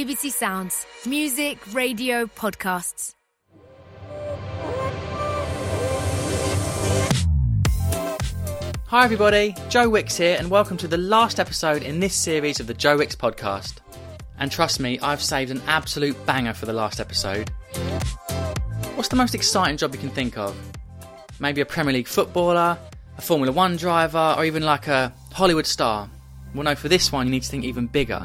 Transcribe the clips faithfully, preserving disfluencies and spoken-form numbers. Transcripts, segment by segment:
B B C Sounds. Music, radio, podcasts. Hi everybody, Joe Wicks here and welcome to the last episode in this series of the Joe Wicks podcast. And trust me, I've saved an absolute banger for the last episode. What's the most exciting job you can think of? Maybe a Premier League footballer, a Formula One driver, or even like a Hollywood star? Well no, for this one you need to think even bigger.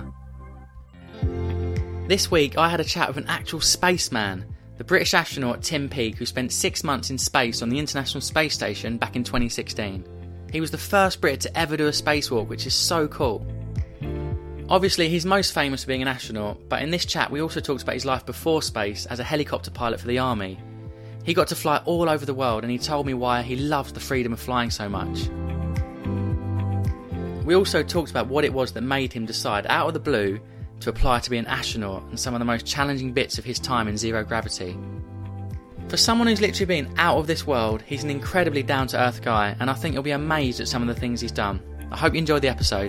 This week I had a chat with an actual spaceman, the British astronaut Tim Peake, who spent six months in space on the International Space Station back in twenty sixteen. He was the first Brit to ever do a spacewalk, which is so cool. Obviously, he's most famous for being an astronaut, but in this chat we also talked about his life before space as a helicopter pilot for the army. He got to fly all over the world and he told me why he loves the freedom of flying so much. We also talked about what it was that made him decide, out of the blue, to apply to be an astronaut and some of the most challenging bits of his time in zero gravity. For someone who's literally been out of this world, he's an incredibly down-to-earth guy, and I think you'll be amazed at some of the things he's done. I hope you enjoyed the episode.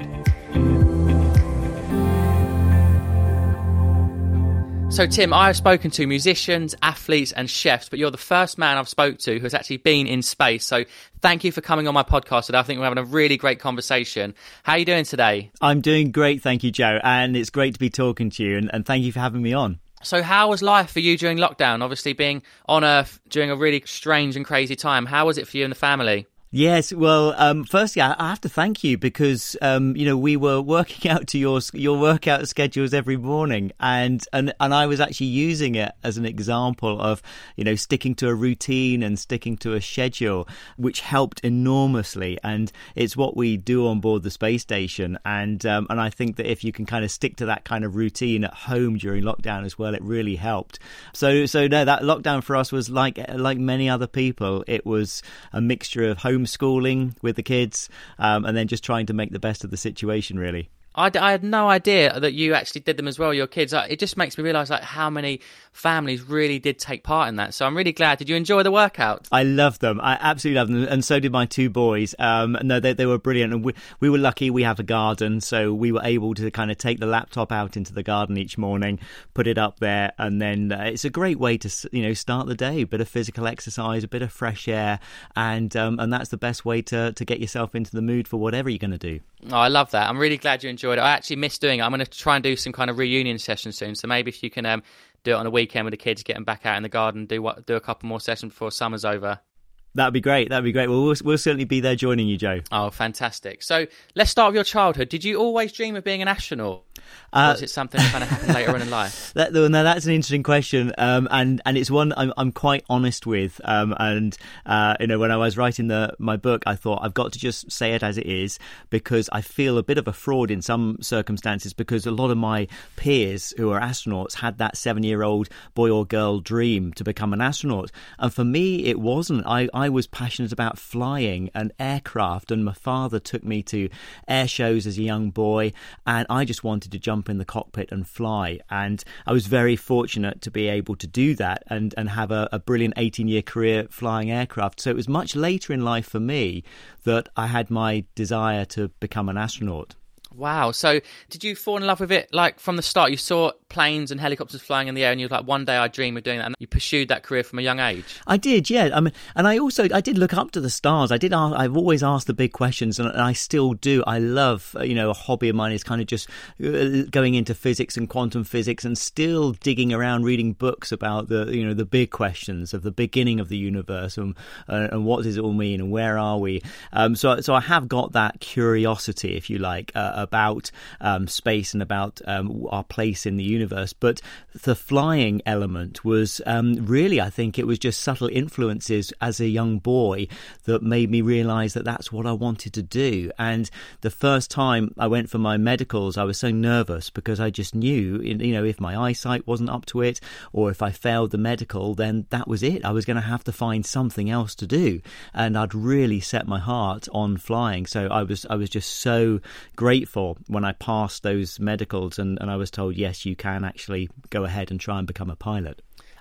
So Tim, I have spoken to musicians, athletes and chefs, but you're the first man I've spoke to who has actually been in space. So thank you for coming on my podcast today. I think we're having a really great conversation. How are you doing today? I'm doing great, thank you, Joe. And it's great to be talking to you, and, and thank you for having me on. So how was life for you during lockdown? Obviously being on Earth during a really strange and crazy time. How was it for you and the family? Yes, well, um, firstly, I have to thank you because, um, you know, we were working out to your your workout schedules every morning, and, and and I was actually using it as an example of, you know, sticking to a routine and sticking to a schedule, which helped enormously. And it's what we do on board the space station, and um, and I think that if you can kind of stick to that kind of routine at home during lockdown as well, it really helped. So so no, that lockdown for us was like like many other people. It was a mixture of home homeschooling with the kids, um, and then just trying to make the best of the situation, really. I, I had no idea that you actually did them as well, your kids. It just makes me realise like how many families really did take part in that. So I'm really glad. Did you enjoy the workout? I loved them. I absolutely loved them. And so did my two boys. Um, no, they, they were brilliant. And we, we were lucky we have a garden. So we were able to kind of take the laptop out into the garden each morning, put it up there. And then uh, it's a great way to, you know, start the day. A bit of physical exercise, a bit of fresh air. And um, and that's the best way to, to get yourself into the mood for whatever you're going to do. Oh, I love that. I'm really glad you enjoyed it. I actually miss doing it. I'm going to try and do some kind of reunion session soon. So maybe if you can um, do it on a weekend with the kids, get them back out in the garden, do what, do a couple more sessions before summer's over. That'd be great. That'd be great. Well, we'll, we'll certainly be there joining you, Joe. Oh, fantastic. So let's start with your childhood. Did you always dream of being an astronaut? Uh, or was it something that kind of happened later on in life? That, no, that's an interesting question, um, and and it's one I'm I'm quite honest with. Um, and uh, you know, when I was writing the my book, I thought I've got to just say it as it is because I feel a bit of a fraud in some circumstances because a lot of my peers who are astronauts had that seven-year-old boy or girl dream to become an astronaut, and for me it wasn't. I I was passionate about flying and aircraft, and my father took me to air shows as a young boy, and I just wanted to jump in the cockpit and fly. And I was very fortunate to be able to do that and, and have a, a brilliant eighteen-year career flying aircraft. So it was much later in life for me that I had my desire to become an astronaut. Wow. So did you fall in love with it like from the start? You saw planes and helicopters flying in the air and you were like, one day I dream of doing that, and you pursued that career from a young age? I did, yeah. I mean, and I also, I did look up to the stars. I did, I've always asked the big questions, and I still do. I love, you know, a hobby of mine is kind of just going into physics and quantum physics and still digging around reading books about the, you know, the big questions of the beginning of the universe and, uh, and what does it all mean and where are we? Um, so, so I have got that curiosity, if you like, uh, about um, space and about um, our place in the universe. But the flying element was um, really, I think it was just subtle influences as a young boy that made me realise that that's what I wanted to do. And the first time I went for my medicals, I was so nervous because I just knew, you know, if my eyesight wasn't up to it or if I failed the medical, then that was it. I was going to have to find something else to do. And I'd really set my heart on flying. So I was I was just so grateful when I passed those medicals and, and I was told, yes, you can actually go ahead and try and become a pilot.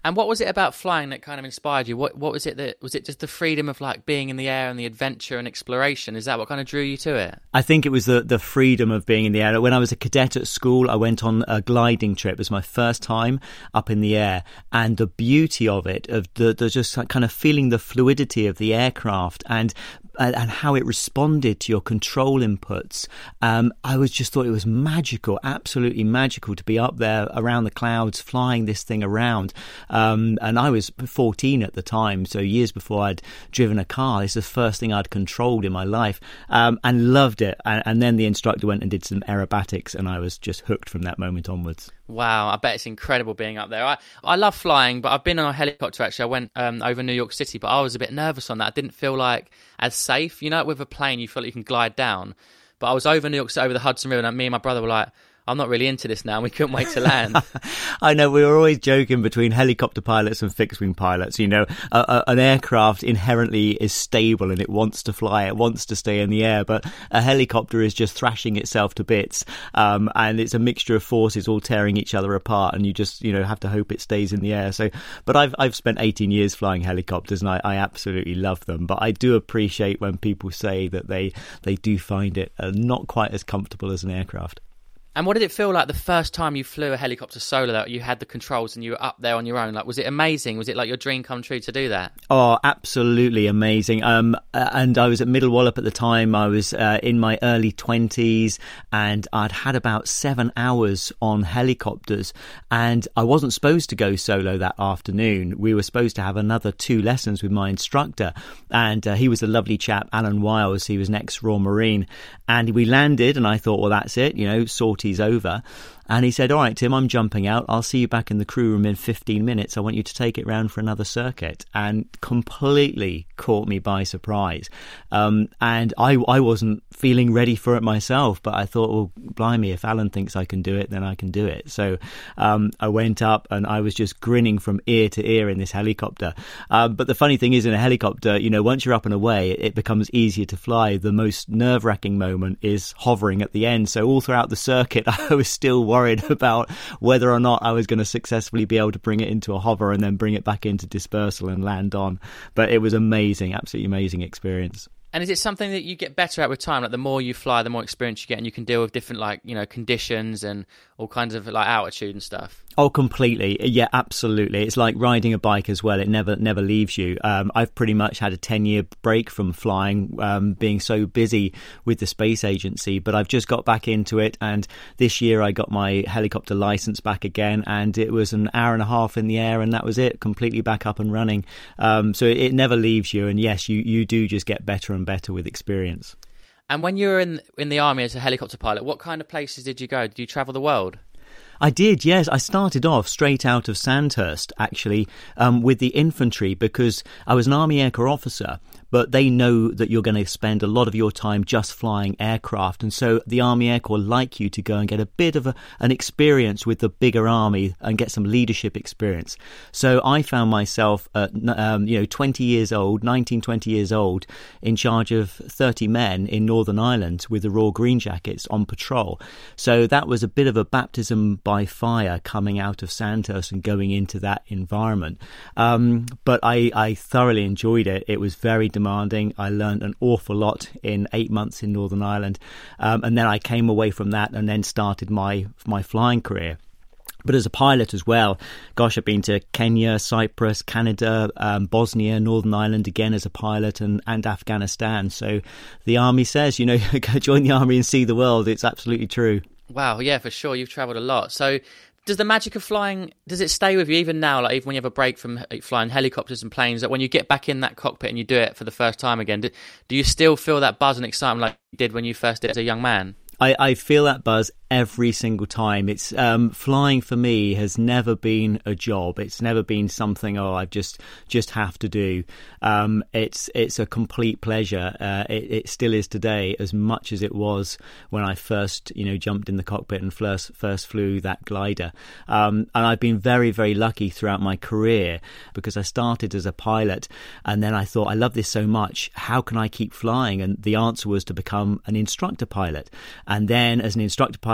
And what was it about flying that kind of inspired you? What what was it that was it just the freedom of like being in the air and the adventure and exploration? Is that what kind of drew you to it? I think it was the the freedom of being in the air. When I was a cadet at school, I went on a gliding trip. It was my first time up in the air, and the beauty of it, of the, the just kind of feeling the fluidity of the aircraft and and how it responded to your control inputs. Um, I was just thought it was magical, absolutely magical to be up there around the clouds, flying this thing around. Um, and I was fourteen at the time, so years before I'd driven a car. This is the first thing I'd controlled in my life, um, and loved it. And, and then the instructor went and did some aerobatics, and I was just hooked from that moment onwards. Wow, I bet it's incredible being up there. I, I love flying, but I've been on a helicopter actually. I went um, over New York City, but I was a bit nervous on that. I didn't feel like as safe. You know, with a plane, you feel like you can glide down. But I was over New York City, over the Hudson River, and me and my brother were like, I'm not really into this now, and we couldn't wait to land. I know, we were always joking between helicopter pilots and fixed-wing pilots. You know, a, a, an aircraft inherently is stable and it wants to fly, it wants to stay in the air, but a helicopter is just thrashing itself to bits, um, and it's a mixture of forces all tearing each other apart, and you just, you know, have to hope it stays in the air. So, but I've I've spent eighteen years flying helicopters, and I, I absolutely love them. But I do appreciate when people say that they, they do find it uh, not quite as comfortable as an aircraft. And what did it feel like the first time you flew a helicopter solo, that you had the controls and you were up there on your own? Like, was it amazing? Was it like your dream come true to do that? Oh, absolutely amazing. Um, and I was at Middle Wallop at the time. I was uh, in my early twenties, and I'd had about seven hours on helicopters, and I wasn't supposed to go solo that afternoon. We were supposed to have another two lessons with my instructor, and uh, he was a lovely chap, Alan Wiles. He was an ex-Royal Marine, and we landed, and I thought, well, that's it, you know, sorted. He's over. And he said, all right, Tim, I'm jumping out. I'll see you back in the crew room in fifteen minutes. I want you to take it round for another circuit. And completely caught me by surprise. Um, and I, I wasn't feeling ready for it myself, but I thought, well, blimey, if Alan thinks I can do it, then I can do it. So um, I went up, and I was just grinning from ear to ear in this helicopter. Um, but the funny thing is, in a helicopter, you know, once you're up and away, it, it becomes easier to fly. The most nerve-wracking moment is hovering at the end. So all throughout the circuit, I was still worried about whether or not I was going to successfully be able to bring it into a hover and then bring it back into dispersal and land on. But it was amazing, absolutely amazing experience. And is it something that you get better at with time? Like, the more you fly, the more experience you get, and you can deal with different, like, you know, conditions and all kinds of like altitude and stuff. Oh, completely. Yeah, absolutely. It's like riding a bike as well. It never never leaves you. Um, I've pretty much had a ten-year break from flying, um, being so busy with the space agency, but I've just got back into it, and this year I got my helicopter license back again, and it was an hour and a half in the air, and that was it, completely back up and running. Um, so it, it never leaves you, and yes, you, you do just get better and better with experience. And when you were in in the army as a helicopter pilot, what kind of places did you go? Did you travel the world? I did, yes. I started off straight out of Sandhurst, actually, um, with the infantry, because I was an Army Air Corps officer, but they know that you're going to spend a lot of your time just flying aircraft. And so the Army Air Corps like you to go and get a bit of a, an experience with the bigger army and get some leadership experience. So I found myself at, um, you know, twenty years old, nineteen, twenty years old, in charge of thirty men in Northern Ireland with the Royal Green Jackets on patrol. So that was a bit of a baptism by fire, coming out of Sandhurst and going into that environment. Um, but I, I thoroughly enjoyed it. It was very demanding. I learned an awful lot in eight months in Northern Ireland. Um, and then I came away from that and then started my, my flying career. But as a pilot as well, gosh, I've been to Kenya, Cyprus, Canada, um, Bosnia, Northern Ireland again as a pilot, and, and Afghanistan. So the Army says, you know, go join the Army and see the world. It's absolutely true. Wow, yeah, for sure. You've travelled a lot. So does the magic of flying, does it stay with you even now? Like, even when you have a break from flying helicopters and planes, that when you get back in that cockpit and you do it for the first time again, do, do you still feel that buzz and excitement like you did when you first did it as a young man? I, I feel that buzz every single time. It's um, flying for me has never been a job. It's never been something, oh, I just just have to do. Um, it's it's a complete pleasure. Uh, it, it still is today, as much as it was when I first, you know, jumped in the cockpit and first first flew that glider. Um, and I've been very, very lucky throughout my career, because I started as a pilot, and then I thought, I love this so much. How can I keep flying? And the answer was to become an instructor pilot. And then as an instructor pilot,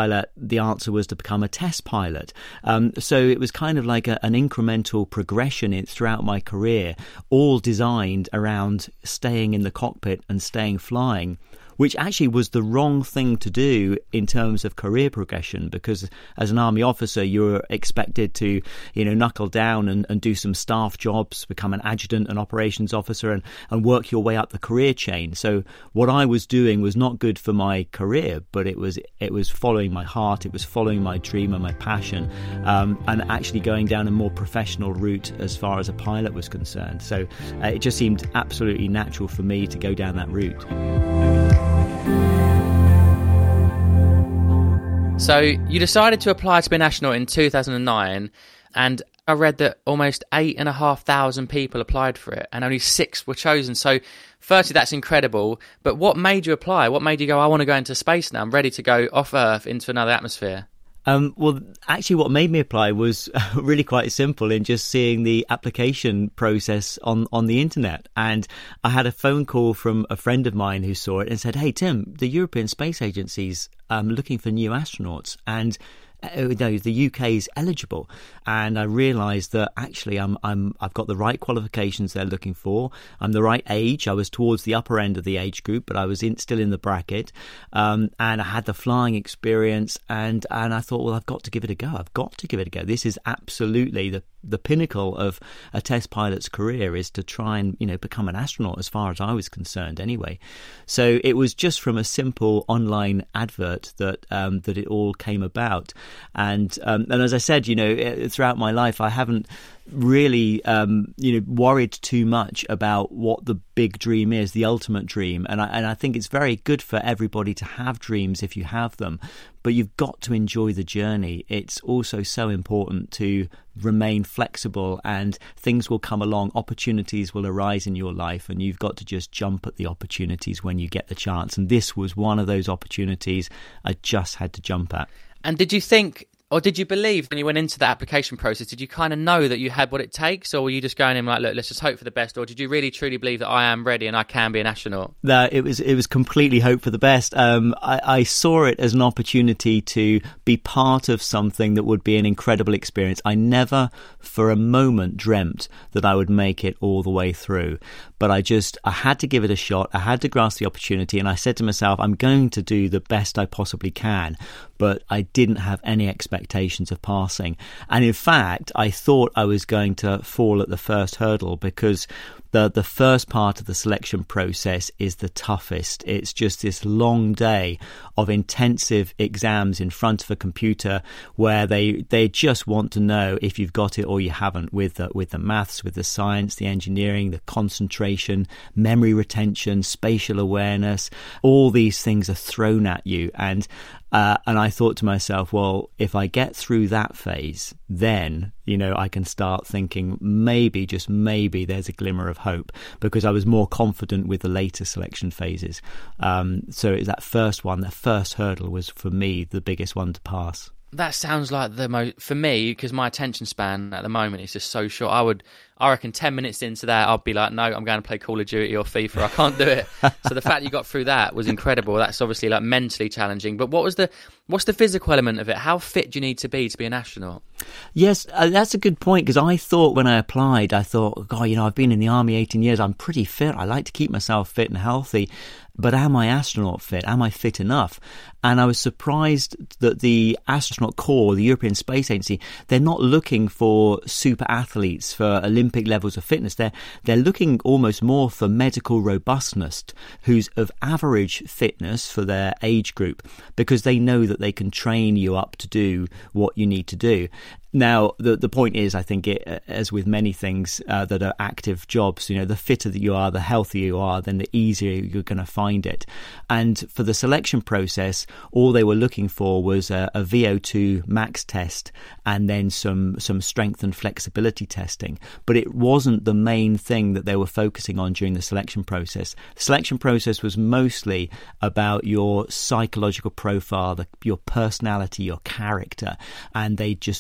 pilot, the answer was to become a test pilot. Um, so it was kind of like a, an incremental progression in, throughout my career, all designed around staying in the cockpit and staying flying, which actually was the wrong thing to do in terms of career progression, because as an army officer, you're expected to, you know, knuckle down and, and do some staff jobs, become an adjutant, an operations officer, and, and work your way up the career chain. So what I was doing was not good for my career, but it was it was following my heart, it was following my dream and my passion, um, and actually going down a more professional route as far as a pilot was concerned. So uh, it just seemed absolutely natural for me to go down that route. So you decided to apply to be an astronaut in two thousand nine, and I read that almost eight and a half thousand people applied for it, and only six were chosen. So, firstly, that's incredible. But what made you apply? What made you go, I want to go into space now? I'm ready to go off Earth into another atmosphere. Um, well, actually, what made me apply was really quite simple in just seeing the application process on, on the internet. And I had a phone call from a friend of mine who saw it and said, hey, Tim, the European Space Agency's um, looking for new astronauts. And Uh, no, the U K is eligible, and I realised that actually I'm I'm I've got the right qualifications they're looking for. I'm the right age. I was towards the upper end of the age group, but I was in, still in the bracket, um, and I had the flying experience, and and I thought, well, I've got to give it a go. I've got to give it a go. This is absolutely the the pinnacle of a test pilot's career, is to try and, you know, become an astronaut, as far as I was concerned anyway. So it was just from a simple online advert that um, that it all came about. And um, and as I said, you know, throughout my life, I haven't really, um, you know, worried too much about what the big dream is, the ultimate dream. And I, and I think it's very good for everybody to have dreams if you have them, but you've got to enjoy the journey. It's also so important to remain flexible, and things will come along, opportunities will arise in your life, and you've got to just jump at the opportunities when you get the chance. And this was one of those opportunities I just had to jump at. And did you think, or did you believe when you went into the application process, did you kind of know that you had what it takes, or were you just going in like, look, let's just hope for the best, or did you really truly believe that I am ready and I can be an astronaut? No, it was it was completely hope for the best. Um, I, I saw it as an opportunity to be part of something that would be an incredible experience. I never for a moment dreamt that I would make it all the way through, but I just, I had to give it a shot. I had to grasp the opportunity, and I said to myself, I'm going to do the best I possibly can, but I didn't have any expectations of passing. And in fact, I thought I was going to fall at the first hurdle, because the the first part of the selection process is the toughest. It's just this long day of intensive exams in front of a computer where they they just want to know if you've got it or you haven't, with the, with the maths, with the science, the engineering, the concentration, memory retention, spatial awareness. All these things are thrown at you, and Uh, and I thought to myself, well, if I get through that phase, then, you know, I can start thinking maybe, just maybe, there's a glimmer of hope, because I was more confident with the later selection phases. Um, so it's that first one, that first hurdle was, for me, the biggest one to pass. That sounds like the most, for me, because my attention span at the moment is just so short. I would, I reckon ten minutes into that, I'd be like, no, I'm going to play Call of Duty or FIFA. I can't do it. So the fact you got through that was incredible. That's obviously like mentally challenging. But what was the, what's the physical element of it? How fit do you need to be to be an astronaut? Yes, uh, that's a good point, because I thought when I applied, I thought, God, you know, I've been in the army eighteen years. I'm pretty fit. I like to keep myself fit and healthy. But am I astronaut fit? Am I fit enough? And I was surprised that the astronaut corps, the European Space Agency, they're not looking for super athletes, for Olympic levels of fitness. They're they're looking almost more for medical robustness, who's of average fitness for their age group, because they know that they can train you up to do what you need to do. Now, the the point is, I think, it, as with many things uh, that are active jobs, you know, the fitter that you are, the healthier you are, then the easier you're going to find it. And for the selection process, all they were looking for was a, a V O two max test and then some some strength and flexibility testing. But it wasn't the main thing that they were focusing on during the selection process. The selection process was mostly about your psychological profile, the, your personality, your character, and they just knew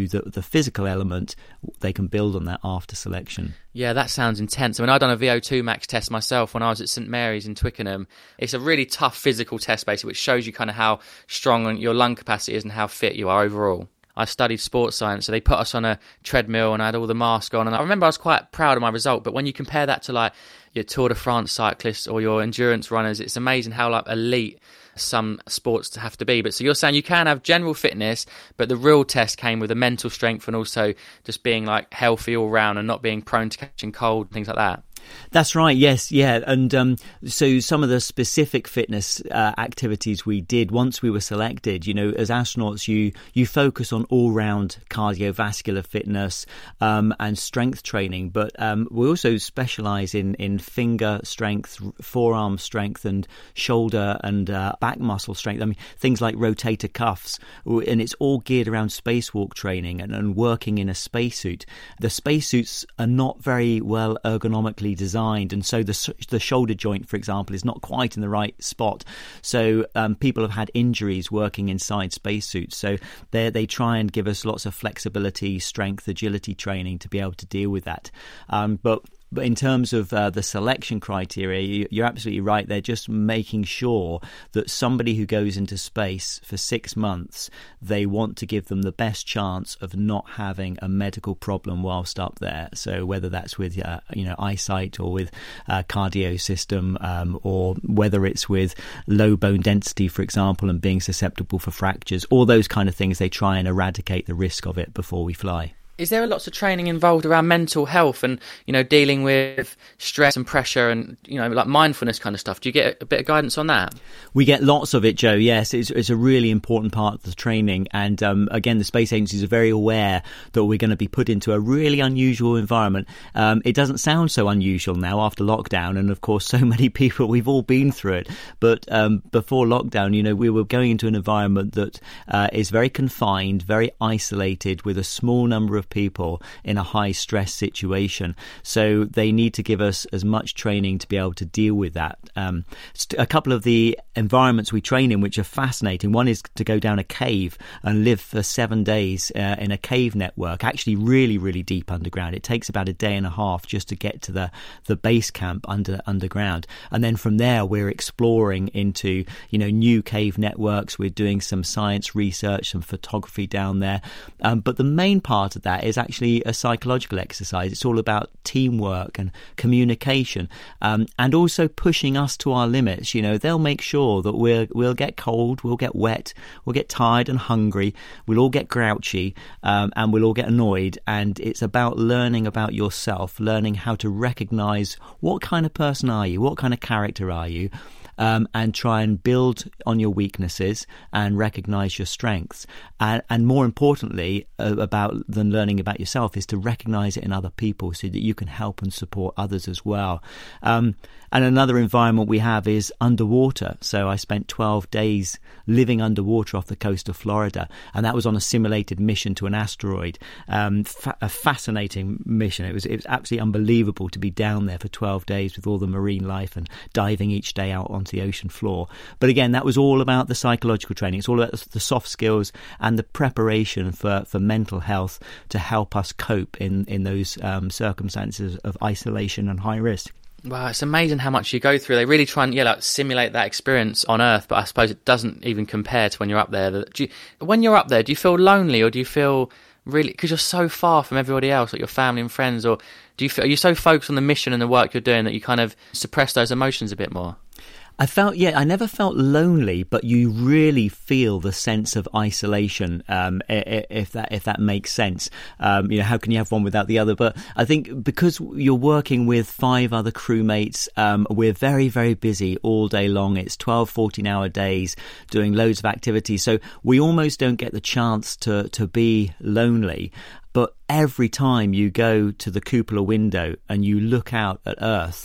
do the, the physical element, they can build on that after selection. Yeah, that sounds intense. I mean, I've done a V O two max test myself when I was at St Mary's in Twickenham. It's a really tough physical test, basically, which shows you kind of how strong your lung capacity is and how fit you are overall. I studied sports science, so they put us on a treadmill and I had all the mask on. And I remember I was quite proud of my result, but when you compare that to like your Tour de France cyclists or your endurance runners, it's amazing how like elite some sports to have to be. But so you're saying you can have general fitness, but the real test came with the mental strength and also just being like healthy all round and not being prone to catching cold, things like that. That's right, yes, yeah. And um, so some of the specific fitness uh, activities we did once we were selected, you know, as astronauts, you you focus on all-round cardiovascular fitness um, and strength training, but um, we also specialise in, in finger strength, forearm strength and shoulder and uh, back muscle strength. I mean, things like rotator cuffs, and it's all geared around spacewalk training and, and working in a spacesuit. The spacesuits are not very well ergonomically designed, and so the the shoulder joint, for example, is not quite in the right spot. So um, people have had injuries working inside spacesuits. So they they try and give us lots of flexibility, strength, agility training to be able to deal with that. Um, but But in terms of uh, the selection criteria, you're absolutely right. They're just making sure that somebody who goes into space for six months, they want to give them the best chance of not having a medical problem whilst up there. So whether that's with uh, you know eyesight or with uh, cardio system, um, or whether it's with low bone density, for example, and being susceptible for fractures, all those kind of things, they try and eradicate the risk of it before we fly. Is there lots of training involved around mental health and, you know, dealing with stress and pressure and, you know, like mindfulness kind of stuff? Do you get a bit of guidance on that? We get lots of it, Joe. Yes, it's, it's a really important part of the training. And um, again, the space agencies are very aware that we're going to be put into a really unusual environment. Um, it doesn't sound so unusual now after lockdown. And of course, so many people, we've all been through it. But um, before lockdown, you know, we were going into an environment that uh, is very confined, very isolated, with a small number of people in a high stress situation. So they need to give us as much training to be able to deal with that. Um, a couple of the environments we train in which are fascinating, one is to go down a cave and live for seven days uh, in a cave network, actually really really deep underground. It takes about a day and a half just to get to the the base camp under underground, and then from there we're exploring into you know new cave networks. We're doing some science research, some photography down there, um, but the main part of that is actually a psychological exercise. It's all about teamwork and communication, um, and also pushing us to our limits. You know, they'll make sure that we'll we'll get cold, we'll get wet, we'll get tired and hungry, we'll all get grouchy, um, and we'll all get annoyed. And it's about learning about yourself, learning how to recognise what kind of person are you, what kind of character are you. Um, and try and build on your weaknesses and recognise your strengths. And, and more importantly, uh, about than learning about yourself, is to recognise it in other people so that you can help and support others as well. Um, and another environment we have is underwater. So I spent twelve days living underwater off the coast of Florida, and that was on a simulated mission to an asteroid. Um, fa- a fascinating mission. It was it was absolutely unbelievable to be down there for twelve days with all the marine life and diving each day out on the ocean floor. But again, that was all about the psychological training. It's all about the soft skills and the preparation for, for mental health to help us cope in, in those um, circumstances of isolation and high risk. Wow, it's amazing how much you go through. They really try and yeah, like simulate that experience on Earth, but I suppose it doesn't even compare to when you're up there. Do you, when you're up there, do you feel lonely, or do you feel really, because you're so far from everybody else, like your family and friends, or do you feel, are you so focused on the mission and the work you're doing that you kind of suppress those emotions a bit more? I felt, yeah, I never felt lonely, but you really feel the sense of isolation, um, if that if that makes sense. Um, you know, how can you have one without the other? But I think because you're working with five other crewmates, um, we're very, very busy all day long. It's twelve, fourteen-hour days doing loads of activities. So we almost don't get the chance to, to be lonely. But every time you go to the cupola window and you look out at Earth,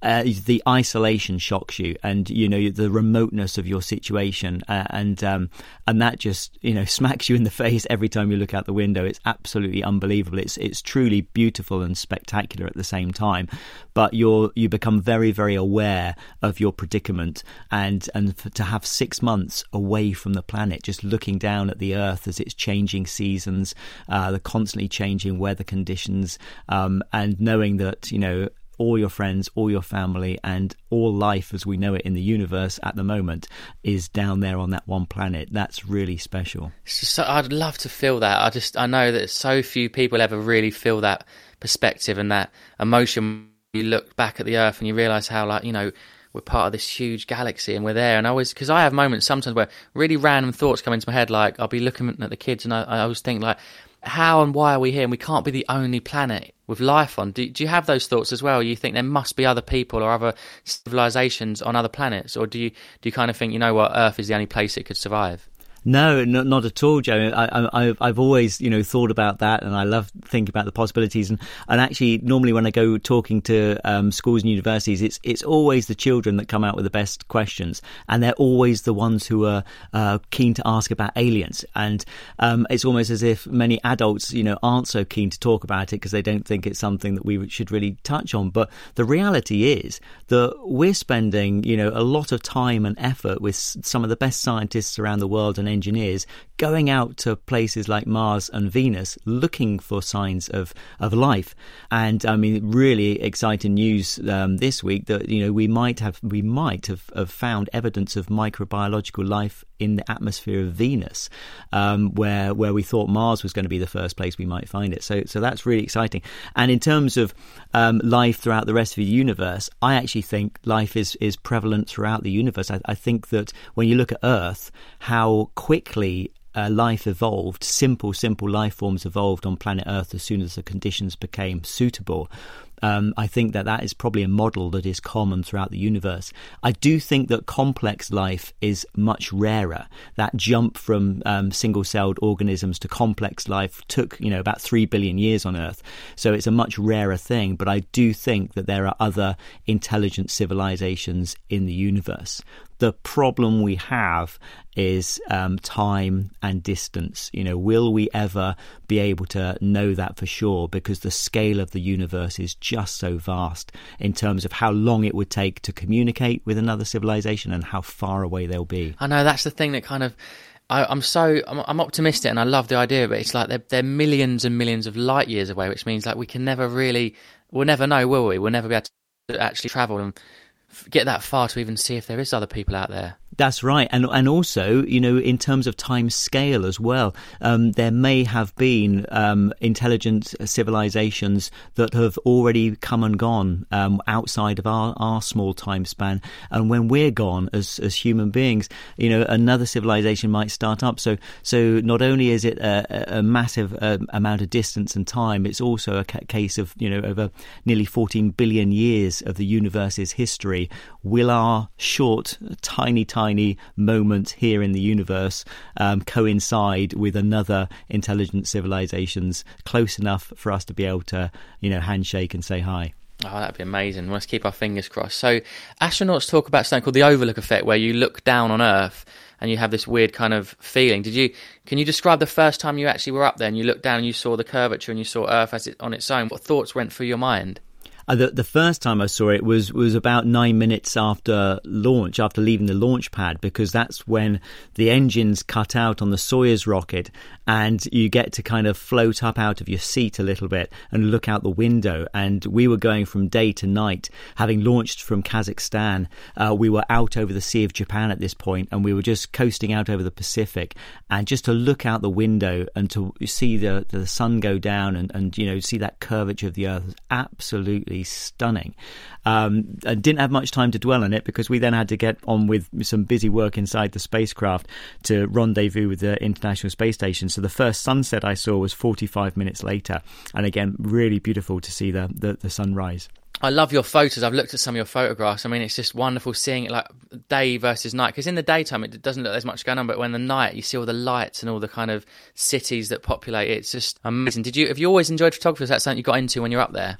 uh, the isolation shocks you, and you know the remoteness of your situation, uh, and um, and that just you know smacks you in the face every time you look out the window. It's absolutely unbelievable. It's it's truly beautiful and spectacular at the same time, but you're you become very very aware of your predicament, and and for, to have six months away from the planet, just looking down at the Earth as it's changing seasons, uh, the constantly changing weather conditions, um, and knowing that you know. all your friends, all your family, and all life as we know it in the universe at the moment is down there on that one planet. That's really special. It's just so, I'd love to feel that. I just I know that so few people ever really feel that perspective and that emotion. You look back at the Earth and you realise how, like, you know, we're part of this huge galaxy and we're there. And I always, because I have moments sometimes where really random thoughts come into my head, like I'll be looking at the kids and I, I always think like, how and why are we here? And we can't be the only planet with life on. Do, do you have those thoughts as well? You think there must be other people or other civilizations on other planets? Or do you do you kind of think, you know what, Earth is the only place it could survive? No, not, not at all, Joe. I, I, I've always, you know, thought about that, and I love thinking about the possibilities. And, and actually, normally when I go talking to um, schools and universities, it's it's always the children that come out with the best questions, and they're always the ones who are uh, keen to ask about aliens. And um, it's almost as if many adults, you know, aren't so keen to talk about it because they don't think it's something that we should really touch on. But the reality is that we're spending, you know, a lot of time and effort with some of the best scientists around the world and engineers going out to places like Mars and Venus looking for signs of, of life. And I mean, really exciting news um, this week that, you know, we might have we might have, have found evidence of microbiological life in the atmosphere of Venus, um, where where we thought Mars was going to be the first place we might find it. So so that's really exciting. And in terms of um, life throughout the rest of the universe, I actually think life is is prevalent throughout the universe. I, I think that when you look at Earth, how quickly Uh, life evolved, simple, simple life forms evolved on planet Earth as soon as the conditions became suitable. Um, I think that that is probably a model that is common throughout the universe. I do think that complex life is much rarer. That jump from um, single-celled organisms to complex life took, you know, about three billion years on Earth. So it's a much rarer thing. But I do think that there are other intelligent civilizations in the universe. The problem we have is um, time and distance. You know, will we ever be able to know that for sure? Because the scale of the universe is just so vast in terms of how long it would take to communicate with another civilization and how far away they'll be. I know, that's the thing that kind of... I, I'm so I'm, I'm optimistic and I love the idea, but it's like they're, they're millions and millions of light years away, which means like we can never really... We'll never know, will we? We'll never be able to actually travel and get that far to even see if there is other people out there. That's right. And and also, you know, in terms of time scale as well, um, there may have been um, intelligent civilizations that have already come and gone um, outside of our, our small time span. And when we're gone as as human beings, you know, another civilization might start up. So so not only is it a, a massive uh, amount of distance and time, it's also a ca- case of, you know, over nearly fourteen billion years of the universe's history. Will our short, tiny, tiny tiny moment here in the universe um, coincide with another intelligent civilizations close enough for us to be able to, you know, handshake and say hi? Oh, that'd be amazing. Let's keep our fingers crossed. So astronauts talk about something called the overlook effect, where you look down on Earth and you have this weird kind of feeling. Did you? Can you describe the first time you actually were up there and you looked down and you saw the curvature and you saw Earth as it on its own? What thoughts went through your mind? Uh, the, the first time I saw it was, was about nine minutes after launch, after leaving the launch pad, because that's when the engines cut out on the Soyuz rocket and you get to kind of float up out of your seat a little bit and look out the window. And we were going from day to night, having launched from Kazakhstan. Uh, we were out over the Sea of Japan at this point, and we were just coasting out over the Pacific. And just to look out the window and to see the, the sun go down and, and, you know, see that curvature of the Earth was absolutely stunning. Um, I didn't have much time to dwell on it because we then had to get on with some busy work inside the spacecraft to rendezvous with the International Space Station. So the first sunset I saw was forty-five minutes later. And again, really beautiful to see the, the, the sunrise. I love your photos. I've looked at some of your photographs. I mean, it's just wonderful seeing it like day versus night. Because in the daytime, it doesn't look there's much going on. But when the night, you see all the lights and all the kind of cities that populate it. It's just amazing. Did you have you always enjoyed photography? Is that something you got into when you're up there?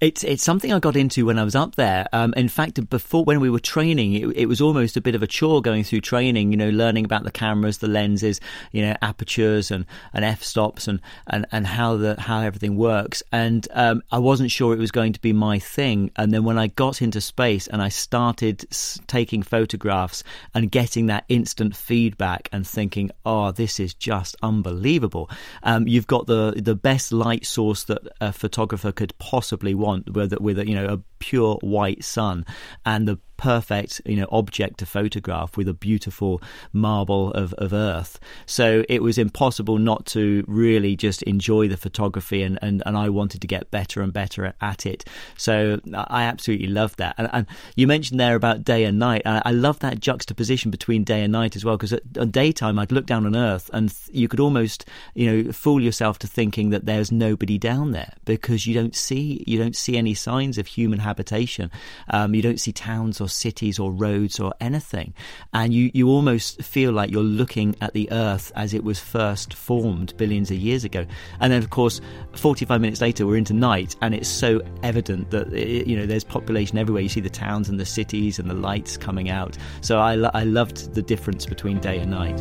It's it's something I got into when I was up there. Um, in fact, before when we were training, it, it was almost a bit of a chore going through training. You know, learning about the cameras, the lenses, you know, apertures and, and f-stops and, and, and how the how everything works. And um, I wasn't sure it was going to be my thing. And then when I got into space and I started s- taking photographs and getting that instant feedback and thinking, oh, this is just unbelievable. Um, you've got the the best light source that a photographer could possibly want, with, with a, you know, a pure white sun and the perfect, you know, object to photograph with a beautiful marble of, of Earth. So it was impossible not to really just enjoy the photography, and, and, and I wanted to get better and better at it. So I absolutely loved that. And, and you mentioned there about day and night. I, I love that juxtaposition between day and night as well, because at, at daytime I'd look down on Earth and you could almost, you know, fool yourself to thinking that there's nobody down there, because you don't see you don't see any signs of human habitation. Um, you don't see towns or cities or roads or anything, and you you almost feel like you're looking at the Earth as it was first formed billions of years ago. And then of course forty-five minutes later we're into night, and it's so evident that it, you know, there's population everywhere. You see the towns and the cities and the lights coming out. So I, lo- I loved the difference between day and night.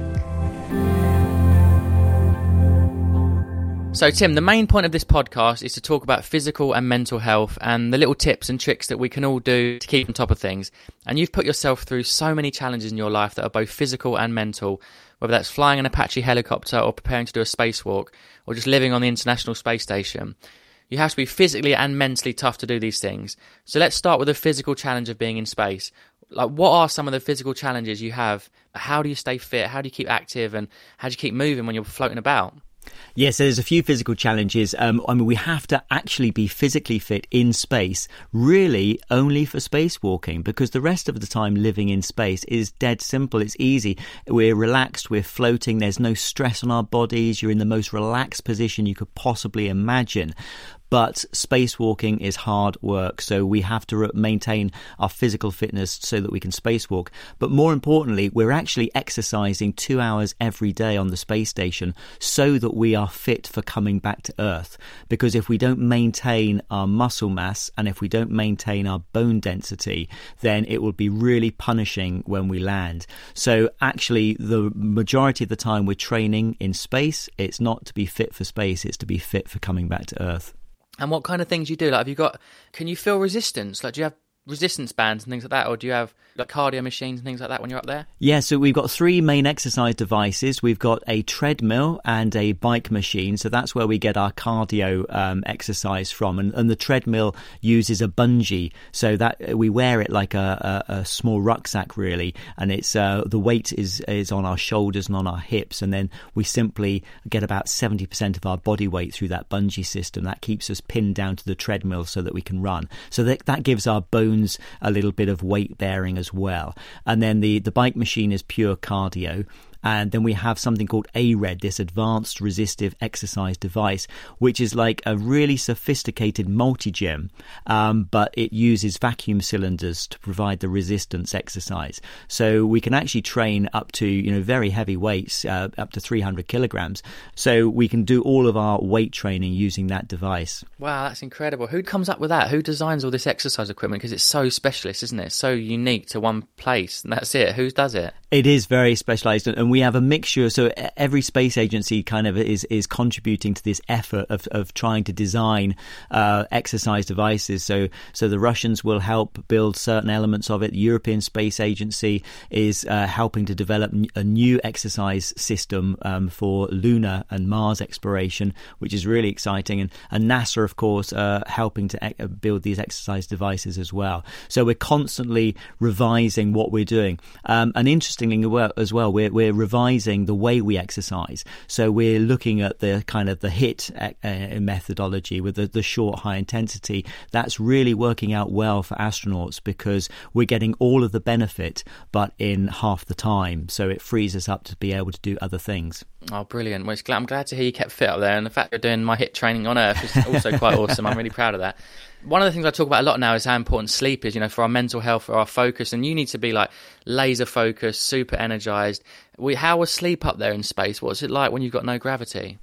So, Tim, the main point of this podcast is to talk about physical and mental health and the little tips and tricks that we can all do to keep on top of things. And you've put yourself through so many challenges in your life that are both physical and mental, whether that's flying an Apache helicopter or preparing to do a spacewalk or just living on the International Space Station. You have to be physically and mentally tough to do these things. So let's start with the physical challenge of being in space. Like, what are some of the physical challenges you have? How do you stay fit? How do you keep active? And how do you keep moving when you're floating about? Yes, so there's a few physical challenges. Um, I mean, we have to actually be physically fit in space, really only for spacewalking, because the rest of the time living in space is dead simple. It's easy. We're relaxed. We're floating. There's no stress on our bodies. You're in the most relaxed position you could possibly imagine. But spacewalking is hard work, so we have to re- maintain our physical fitness so that we can spacewalk. But more importantly, we're actually exercising two hours every day on the space station so that we are fit for coming back to Earth. Because if we don't maintain our muscle mass and if we don't maintain our bone density, then it will be really punishing when we land. So actually, the majority of the time we're training in space, it's not to be fit for space, it's to be fit for coming back to Earth. And what kind of things you do? Like, have you got, can you feel resistance? Like, do you have resistance bands and things like that? Or do you have like cardio machines and things like that when you're up there? Yeah, so we've got three main exercise devices. We've got a treadmill and a bike machine. So that's where we get our cardio um, exercise from. And, and the treadmill uses a bungee. So that we wear it like a, a, a small rucksack, really. And it's uh, the weight is, is on our shoulders and on our hips. And then we simply get about seventy percent of our body weight through that bungee system. That keeps us pinned down to the treadmill so that we can run. So that, that gives our bones a little bit of weight bearing as well. And then the, the bike machine is pure cardio. And then we have something called A R E D, this advanced resistive exercise device, which is like a really sophisticated multi-gym, um, but it uses vacuum cylinders to provide the resistance exercise. So we can actually train up to, you know, very heavy weights, uh, up to three hundred kilograms. So we can do all of our weight training using that device. Wow, that's incredible. Who comes up with that? Who designs all this exercise equipment? Because it's so specialist, isn't it? It's so unique to one place, and that's it. Who does it? It is very specialized, and we have a mixture. So every space agency kind of is is contributing to this effort of of trying to design uh, exercise devices. So so the Russians will help build certain elements of it. The European Space Agency is uh, helping to develop a new exercise system um, for lunar and Mars exploration, which is really exciting. And, and NASA, of course, uh, helping to e- build these exercise devices as well. So we're constantly revising what we're doing. Um, and interestingly as well, we're, we're revising the way we exercise. So we're looking at the kind of the HIIT uh, methodology with the, the short, high intensity. That's really working out well for astronauts because we're getting all of the benefit, but in half the time. So it frees us up to be able to do other things. Oh, brilliant. Well, it's glad, I'm glad to hear you kept fit up there. And the fact you're doing my HIIT training on Earth is also quite awesome. I'm really proud of that. One of the things I talk about a lot now is how important sleep is, you know, for our mental health, for our focus. And you need to be like laser focused, super energized. We, how was sleep up there in space? What's it like when you've got no gravity?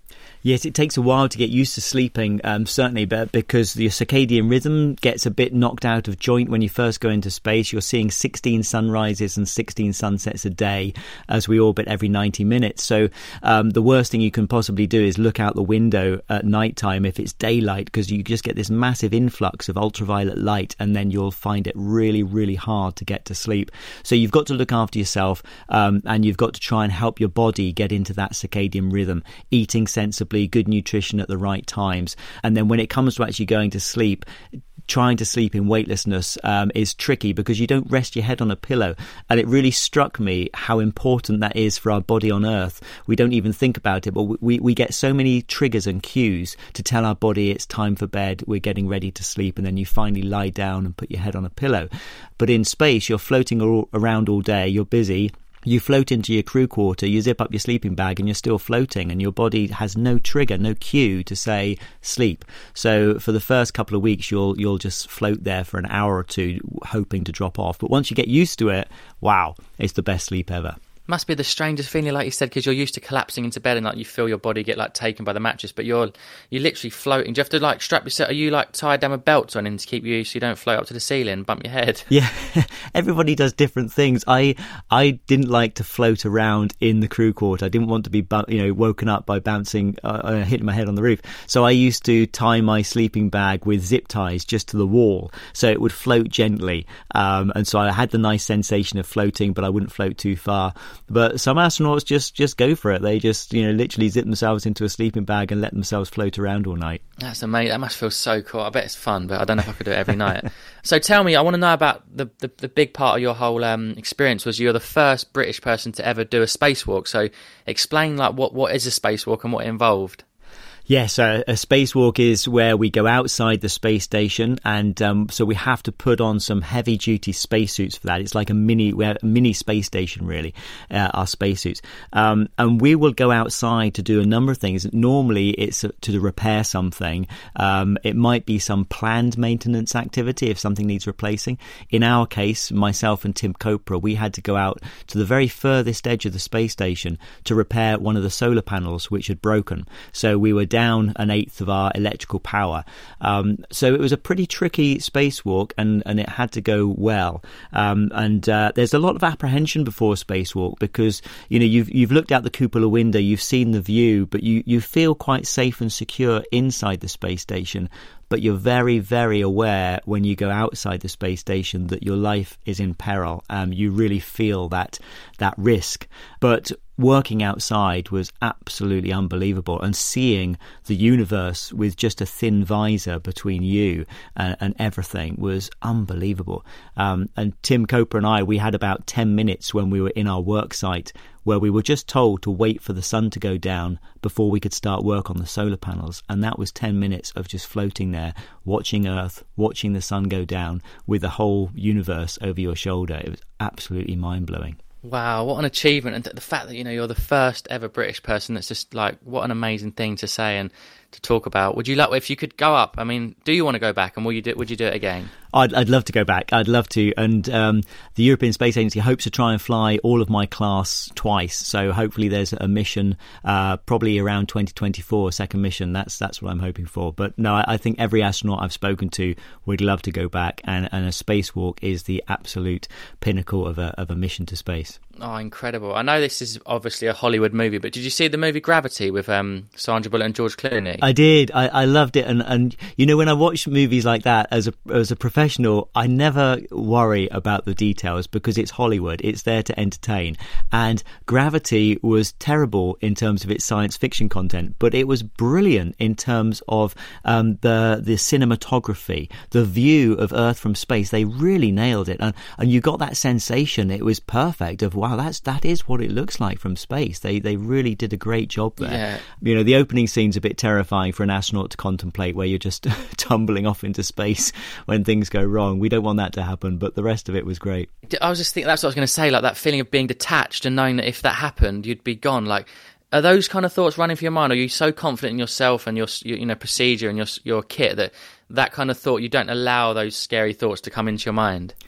Yes, it takes a while to get used to sleeping, um, certainly, but because your circadian rhythm gets a bit knocked out of joint when you first go into space. You're seeing sixteen sunrises and sixteen sunsets a day as we orbit every ninety minutes. So um, the worst thing you can possibly do is look out the window at night time if it's daylight, because you just get this massive influx of ultraviolet light, and then you'll find it really, really hard to get to sleep. So you've got to look after yourself, um, and you've got to try and help your body get into that circadian rhythm, eating sensibly, good nutrition at the right times. And then when it comes to actually going to sleep, trying to sleep in weightlessness um, is tricky because you don't rest your head on a pillow. And it really struck me how important that is for our body on Earth. We don't even think about it, but we, we get so many triggers and cues to tell our body it's time for bed, we're getting ready to sleep, and then you finally lie down and put your head on a pillow. But in space, you're floating all, around all day, you're busy. You float into your crew quarter, you zip up your sleeping bag, and you're still floating, and your body has no trigger, no cue to say sleep. So for the first couple of weeks, you'll you'll just float there for an hour or two, hoping to drop off. But once you get used to it, wow, it's the best sleep ever. Must be the strangest feeling, like you said, because you're used to collapsing into bed and like you feel your body get like taken by the mattress, but you're you're literally floating. Do you have to like strap yourself? Are you like tied down with belts on in to keep you so you don't float up to the ceiling and bump your head? Yeah, everybody does different things. I I didn't like to float around in the crew quarter. I didn't want to be you know woken up by bouncing, uh, hitting my head on the roof. So I used to tie my sleeping bag with zip ties just to the wall, so it would float gently. Um, and so I had the nice sensation of floating, but I wouldn't float too far. But some astronauts just, just go for it. They just, you know, literally zip themselves into a sleeping bag and let themselves float around all night. That's amazing. That must feel so cool. I bet it's fun, but I don't know if I could do it every night. So tell me, I want to know about the, the, the big part of your whole um, experience was you're the first British person to ever do a spacewalk. So explain like what, what is a spacewalk and what it involved. Yes, a, a spacewalk is where we go outside the space station, and um, so we have to put on some heavy-duty spacesuits for that. It's like a mini, a mini space station, really, uh, our spacesuits. Um, and we will go outside to do a number of things. Normally, it's to repair something. Um, it might be some planned maintenance activity if something needs replacing. In our case, myself and Tim Kopra, we had to go out to the very furthest edge of the space station to repair one of the solar panels which had broken. So we were down down an eighth of our electrical power. Um, so it was a pretty tricky spacewalk, and, and it had to go well. Um, and uh, there's a lot of apprehension before a spacewalk because, you know, you've you've looked out the cupola window, you've seen the view, but you, you feel quite safe and secure inside the space station. But you're very, very aware when you go outside the space station that your life is in peril. Um, you really feel that that risk. But working outside was absolutely unbelievable, and seeing the universe with just a thin visor between you and, and everything was unbelievable. Um, and Tim Kopra and I, we had about ten minutes when we were in our work site where we were just told to wait for the sun to go down before we could start work on the solar panels. And that was ten minutes of just floating there, watching Earth, watching the sun go down with the whole universe over your shoulder. It was absolutely mind-blowing. Wow, what an achievement. And the fact that, you know, you're the first ever British person, that's just like, what an amazing thing to say and to talk about. Would you like, if you could go up, I mean, do you want to go back, and will you do, would you do it again? I'd, I'd love to go back. I'd love to. And um, the European Space Agency hopes to try and fly all of my class twice. So hopefully there's a mission, uh, probably around twenty twenty-four, a second mission. That's that's what I'm hoping for. But no, I, I think every astronaut I've spoken to would love to go back. And, and a spacewalk is the absolute pinnacle of a of a mission to space. Oh, incredible. I know this is obviously a Hollywood movie, but did you see the movie Gravity with um, Sandra Bullock and George Clooney? I did. I, I loved it. And, and, you know, when I watch movies like that as a as a professional, I never worry about the details because it's Hollywood. It's there to entertain. And Gravity was terrible in terms of its science fiction content, but it was brilliant in terms of um, the the cinematography, the view of Earth from space. They really nailed it. And, and you got that sensation. It was perfect of, wow, that's that is what it looks like from space. They they really did a great job there. Yeah. You know, the opening scene's a bit terrifying for an astronaut to contemplate, where you're just tumbling off into space when things go wrong. We don't want that to happen, but the rest of it was great. I was just thinking, that's what I was going to say, like that feeling of being detached and knowing that if that happened, you'd be gone. Like, are those kind of thoughts running through your mind? Are you so confident in yourself and your, your you know, procedure and your your kit that that kind of thought, you don't allow those scary thoughts to come into your mind?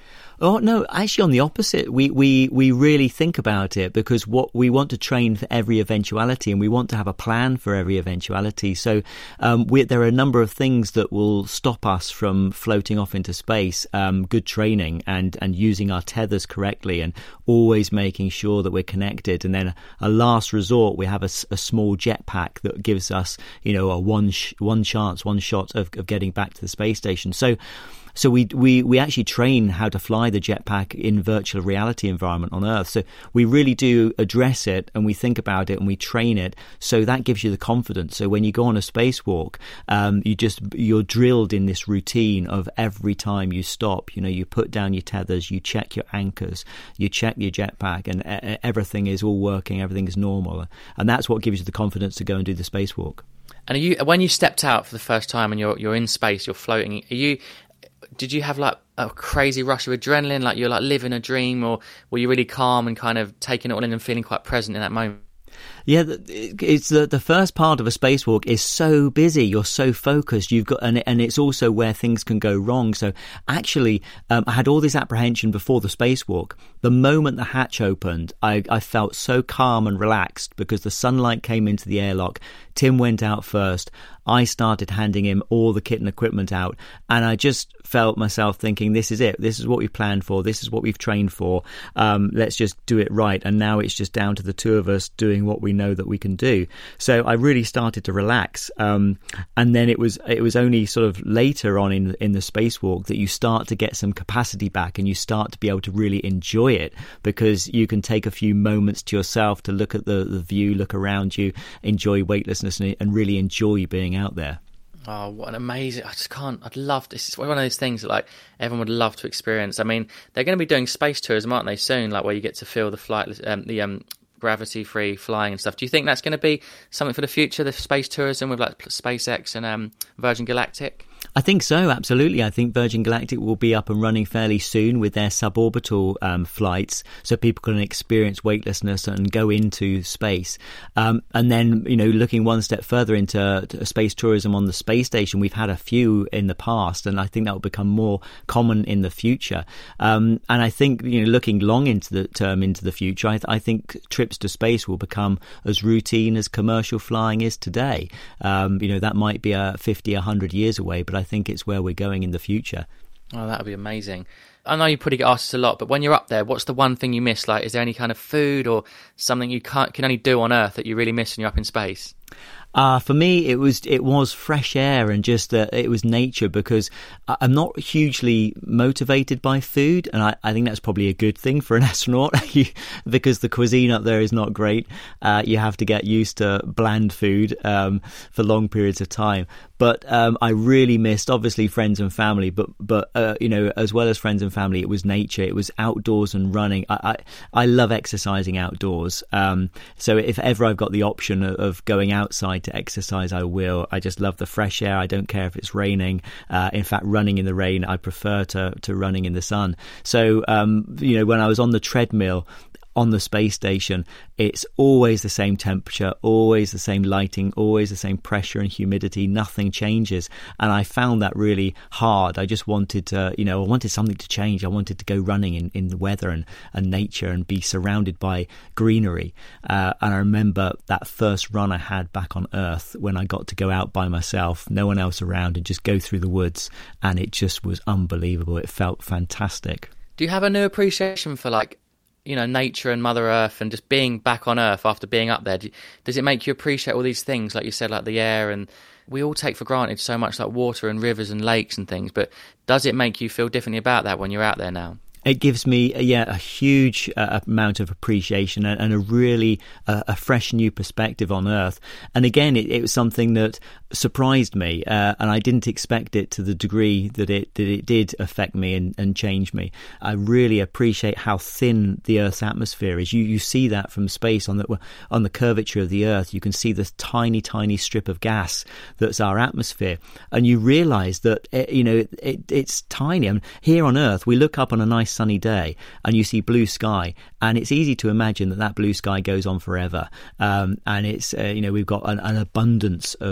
Oh no, actually on the opposite. We we we really think about it because what we want to train for every eventuality, and we want to have a plan for every eventuality. So um, we, there are a number of things that will stop us from floating off into space. Um, good training and and using our tethers correctly, and always making sure that we're connected. And then a last resort, we have a, a small jetpack that gives us, you know, a one sh- one chance, one shot of, of getting back to the space station. So. So we, we, we actually train how to fly the jetpack in virtual reality environment on Earth. So we really do address it, and we think about it, and we train it. So that gives you the confidence. So when you go on a spacewalk, um, you just you're drilled in this routine of every time you stop. You know, you put down your tethers, you check your anchors, you check your jetpack, and uh, everything is all working. Everything is normal, and that's what gives you the confidence to go and do the spacewalk. And are you, when you stepped out for the first time and you're you're in space, you're floating, are you? Did you have like a crazy rush of adrenaline, like you're like living a dream, or were you really calm and kind of taking it all in and feeling quite present in that moment? Yeah, it's the the first part of a spacewalk is so busy. You're so focused. You've got, and and it's also where things can go wrong. So actually, um, I had all this apprehension before the spacewalk. The moment the hatch opened, I, I felt so calm and relaxed because the sunlight came into the airlock. Tim went out first. I started handing him all the kit and equipment out, and I just felt myself thinking, this is it. This is what we've planned for. This is what we've trained for. Um, let's just do it right. And now it's just down to the two of us doing what we know that we can do. So I really started to relax. Um, and then it was it was only sort of later on in in the spacewalk that you start to get some capacity back, and you start to be able to really enjoy it, because you can take a few moments to yourself to look at the, the view, look around you, enjoy weightlessness, and, and really enjoy being out there. Oh, what an amazing... I just can't... I'd love... This is one of those things that, like, everyone would love to experience. I mean, they're going to be doing space tourism, aren't they, soon? Like, where you get to feel the flight... Um, the um, gravity-free flying and stuff. Do you think that's going to be something for the future, the space tourism with, like, SpaceX and um, Virgin Galactic? I think so, absolutely. I think Virgin Galactic will be up and running fairly soon with their suborbital um, flights, so people can experience weightlessness and go into space. Um, and then, you know, looking one step further into space tourism on the space station, we've had a few in the past, and I think that will become more common in the future. Um, and I think, you know, looking long into the term into the future, I, th- I think trips to space will become as routine as commercial flying is today. Um, you know, that might be a fifty, one hundred years away, but I think it's where we're going in the future. Oh, that would be amazing. I know you probably get asked this a lot, but when you're up there, what's the one thing you miss? Like, is there any kind of food or something you can't can only do on Earth that you really miss when you're up in space? Uh, for me, it was it was fresh air and just uh, it was nature, because I'm not hugely motivated by food, and I, I think that's probably a good thing for an astronaut because the cuisine up there is not great. Uh, you have to get used to bland food um, for long periods of time. But um, I really missed, obviously, friends and family, but but uh, you know, as well as friends and family, it was nature. It was outdoors and running. I I, I love exercising outdoors. Um, so if ever I've got the option of, of going outside to exercise, I will. I just love the fresh air. I don't care if it's raining. Uh, in fact, running in the rain, I prefer to to running in the sun. So um, you know, when I was on the treadmill on the space station, it's always the same temperature, always the same lighting, always the same pressure and humidity. Nothing changes, and I found that really hard. I just wanted to, you know, I wanted something to change. I wanted to go running in, in the weather and, and nature and be surrounded by greenery. Uh, and I remember that first run I had back on Earth when I got to go out by myself, no one else around, and just go through the woods, and it just was unbelievable. It felt fantastic. Do you have a new appreciation for, like, you know, nature and Mother Earth and just being back on Earth after being up there? Does it make you appreciate all these things, like you said, like the air? And we all take for granted so much, like water and rivers and lakes and things, but does it make you feel differently about that when you're out there now? It gives me, yeah, a huge uh, amount of appreciation and, and a really uh, a fresh new perspective on Earth. And again, it, it was something that surprised me, uh, and I didn't expect it to the degree that it that it did affect me and, and change me. I really appreciate how thin the Earth's atmosphere is. You you see that from space on the on the curvature of the Earth. You can see this tiny, tiny strip of gas that's our atmosphere, and you realise that it, you know it, it's tiny. I mean, here on Earth, we look up on a nice sunny day and you see blue sky, and it's easy to imagine that that blue sky goes on forever. Um, and it's uh, you know we've got an, an abundance of, of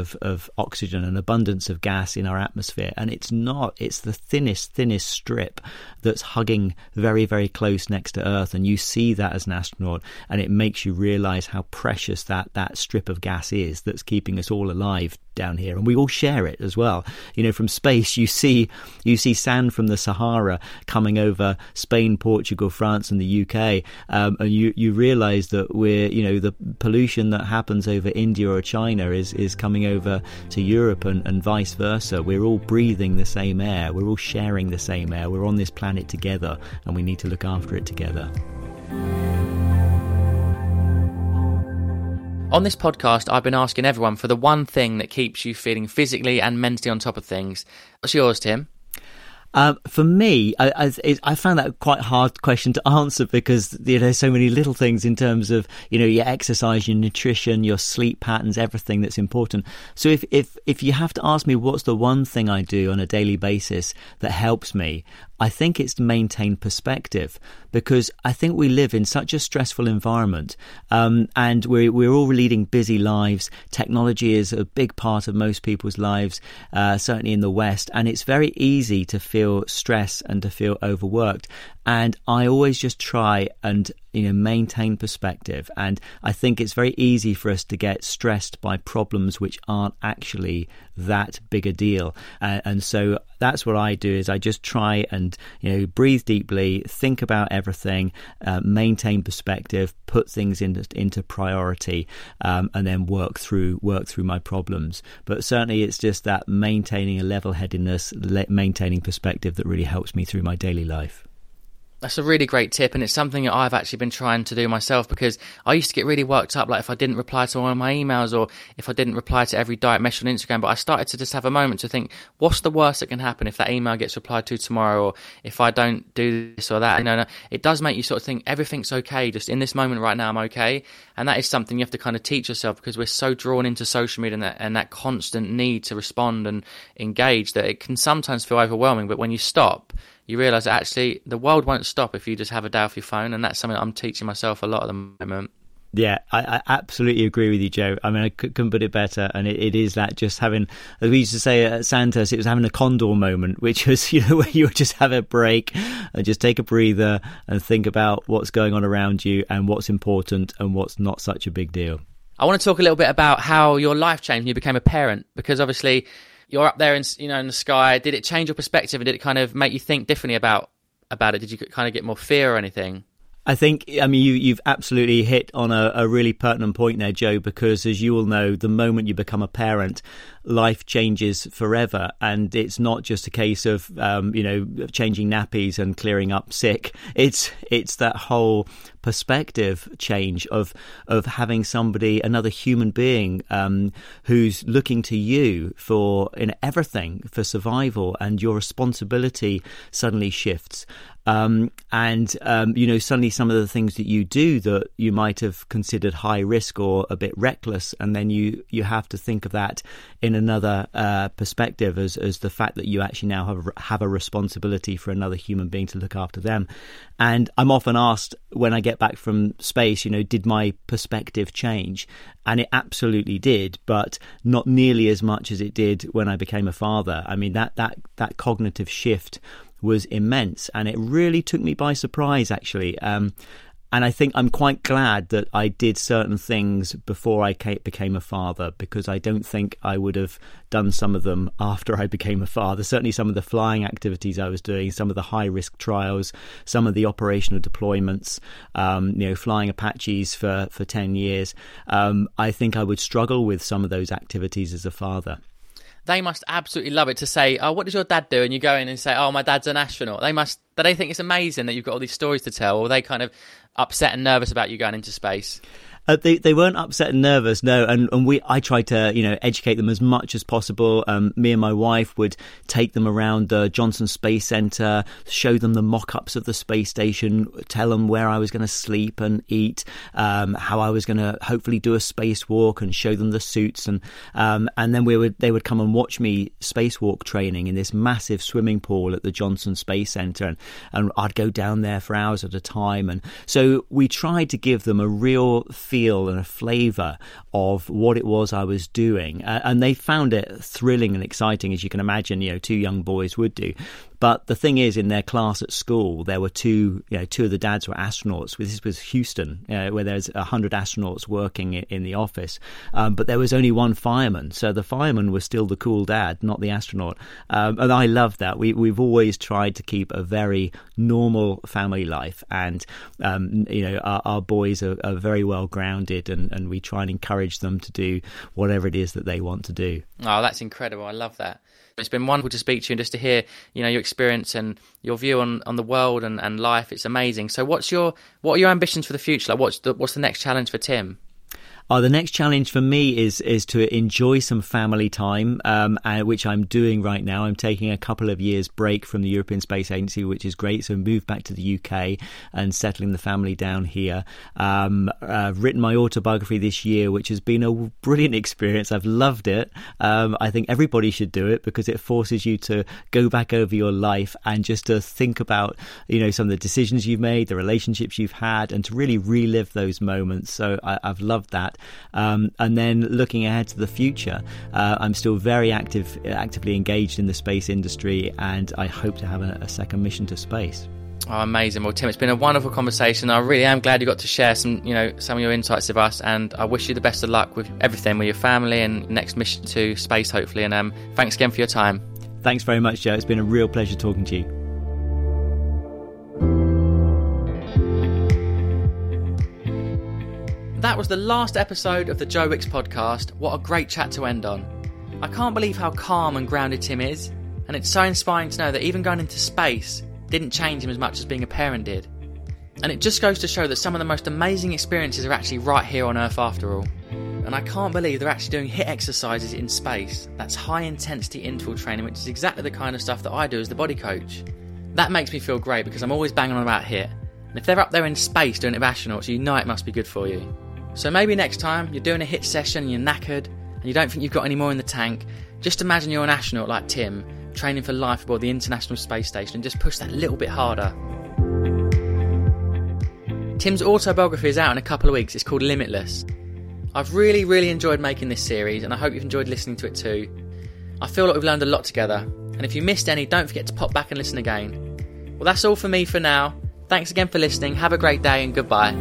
of oxygen, an abundance of gas in our atmosphere, and it's not. It's the thinnest, thinnest strip that's hugging very, very close next to Earth, and you see that as an astronaut, and it makes you realise how precious that, that strip of gas is that's keeping us all alive down here, and we all share it as well. You know, from space you see you see sand from the Sahara coming over Spain, Portugal, France and the U K, um, and you, you realise that we're, you know, the pollution that happens over India or China is, is coming over to Europe and, and vice versa. We're all breathing the same air, we're all sharing the same air, we're on this planet together, and we need to look after it together. On this podcast, I've been asking everyone for the one thing that keeps you feeling physically and mentally on top of things. What's yours, Tim? Um, for me, I, I, I found that quite a hard question to answer because, you know, there's so many little things in terms of, you know, your exercise, your nutrition, your sleep patterns, everything that's important. So if, if, if you have to ask me what's the one thing I do on a daily basis that helps me, I think it's to maintain perspective, because I think we live in such a stressful environment, um, and we're, we're all leading busy lives. Technology is a big part of most people's lives, uh, certainly in the West, and it's very easy to feel stress and to feel overworked. And I always just try and, you know, maintain perspective. And I think it's very easy for us to get stressed by problems which aren't actually that big a deal. Uh, and so that's what I do, is I just try and, you know, breathe deeply, think about everything, uh, maintain perspective, put things into, into priority, um, and then work through work through my problems. But certainly it's just that maintaining a level-headedness, le- maintaining perspective that really helps me through my daily life. That's a really great tip, and it's something that I've actually been trying to do myself, because I used to get really worked up, like if I didn't reply to one of my emails or if I didn't reply to every diet message on Instagram. But I started to just have a moment to think, what's the worst that can happen if that email gets replied to tomorrow, or if I don't do this or that? You know, it does make you sort of think everything's okay, just in this moment right now I'm okay. And that is something you have to kind of teach yourself, because we're so drawn into social media and that, and that constant need to respond and engage that it can sometimes feel overwhelming. But when you stop, you realise that actually the world won't stop if you just have a day off your phone, and that's something I'm teaching myself a lot at the moment. Yeah, I, I absolutely agree with you, Joe. I mean, I couldn't put it better. And it, it is that just having, as we used to say at Santos, it was having a condor moment, which was, you know, where you would just have a break and just take a breather and think about what's going on around you and what's important and what's not such a big deal. I want to talk a little bit about how your life changed when you became a parent, because obviously you're up there in, you know, in the sky. Did it change your perspective, and did it kind of make you think differently about about it? Did you kind of get more fear or anything? I think, I mean, you, you've absolutely hit on a, a really pertinent point there, Joe, because as you all know, the moment you become a parent, life changes forever. And it's not just a case of, um, you know, changing nappies and clearing up sick. It's it's that whole perspective change of of having somebody, another human being, um, who's looking to you for in everything, for survival, and your responsibility suddenly shifts. Um, and, um, you know, suddenly some of the things that you do that you might have considered high risk or a bit reckless, and then you, you have to think of that in another uh, perspective as, as the fact that you actually now have, have a responsibility for another human being to look after them. And I'm often asked when I get back from space, you know, did my perspective change? And it absolutely did, but not nearly as much as it did when I became a father. I mean, that that that cognitive shift was immense, and it really took me by surprise, actually. Um, and I think I'm quite glad that I did certain things before I became a father, because I don't think I would have done some of them after I became a father. Certainly some of the flying activities I was doing, some of the high-risk trials, some of the operational deployments, um, you know, flying Apaches for, for ten years. Um, I think I would struggle with some of those activities as a father. They must absolutely love it to say, oh, what does your dad do? And you go in and say, oh, my dad's an astronaut. They must, do they think it's amazing that you've got all these stories to tell, or are they kind of upset and nervous about you going into space? Uh, they they weren't upset and nervous, no, and and we I tried to you know educate them as much as possible. Um, me and my wife would take them around the Johnson Space Center, show them the mock-ups of the space station, tell them where I was going to sleep and eat, um, how I was going to hopefully do a spacewalk, and show them the suits, and um, and then we would they would come and watch me spacewalk training in this massive swimming pool at the Johnson Space Center, and, and I'd go down there for hours at a time, and so we tried to give them a real feel and a flavour of what it was I was doing. Uh, and they found it thrilling and exciting, as you can imagine, you know, two young boys would do. But the thing is, in their class at school, there were two, you know, two of the dads were astronauts. This was Houston, uh, where there's a hundred astronauts working in the office. Um, but there was only one fireman. So the fireman was still the cool dad, not the astronaut. Um, and I love that. We, we've always tried to keep a very normal family life. And, um, you know, our, our boys are, are very well grounded, and, and we try and encourage them to do whatever it is that they want to do. Oh, that's incredible. I love that. It's been wonderful to speak to you and just to hear, you know, your experience and your view on, on the world and, and life. It's amazing. So what's your what are your ambitions for the future? Like what's the what's the next challenge for Tim? Oh, the next challenge for me is is to enjoy some family time, um, uh, which I'm doing right now. I'm taking a couple of years break from the European Space Agency, which is great. So move back to the U K and settling the family down here. Um, I've written my autobiography this year, which has been a brilliant experience. I've loved it. Um, I think everybody should do it because it forces you to go back over your life and just to think about, you know, some of the decisions you've made, the relationships you've had, and to really relive those moments. So I, I've loved that. Um, and then looking ahead to the future, uh, I'm still very active, actively engaged in the space industry, and I hope to have a, a second mission to space. Oh, amazing. Well, Tim, it's been a wonderful conversation. I really am glad you got to share some, you know, some of your insights with us, and I wish you the best of luck with everything, with your family and next mission to space, hopefully. And um, thanks again for your time. Thanks very much, Joe. It's been a real pleasure talking to you. That was the last episode of the Joe Wicks podcast. What a great chat to end on. I can't believe how calm and grounded Tim is, and it's so inspiring to know that even going into space didn't change him as much as being a parent did. And it just goes to show that some of the most amazing experiences are actually right here on Earth after all. And I can't believe they're actually doing HIIT exercises in space. That's high intensity interval training, which is exactly the kind of stuff that I do as the body coach. That makes me feel great because I'm always banging on about HIIT. And if they're up there in space doing it with astronauts, you know it must be good for you. So maybe next time you're doing a HIIT session and you're knackered and you don't think you've got any more in the tank, just imagine you're an astronaut like Tim, training for life aboard the International Space Station, and just push that little bit harder. Tim's autobiography is out in a couple of weeks. It's called Limitless. I've really, really enjoyed making this series, and I hope you've enjoyed listening to it too. I feel like we've learned a lot together, and if you missed any, don't forget to pop back and listen again. Well, that's all for me for now. Thanks again for listening. Have a great day, and goodbye.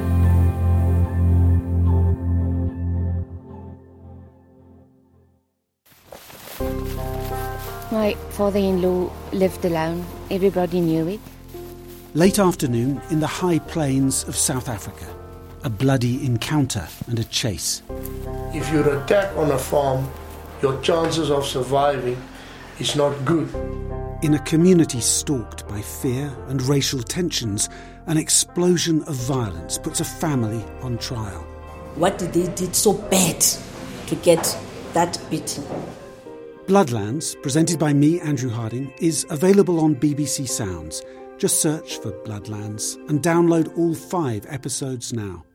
My father-in-law lived alone. Everybody knew it. Late afternoon in the high plains of South Africa. A bloody encounter and a chase. If you're attacked on a farm, your chances of surviving is not good. In a community stalked by fear and racial tensions, an explosion of violence puts a family on trial. What did they did so bad to get that beating? Bloodlands, presented by me, Andrew Harding, is available on B B C Sounds. Just search for Bloodlands and download all five episodes now.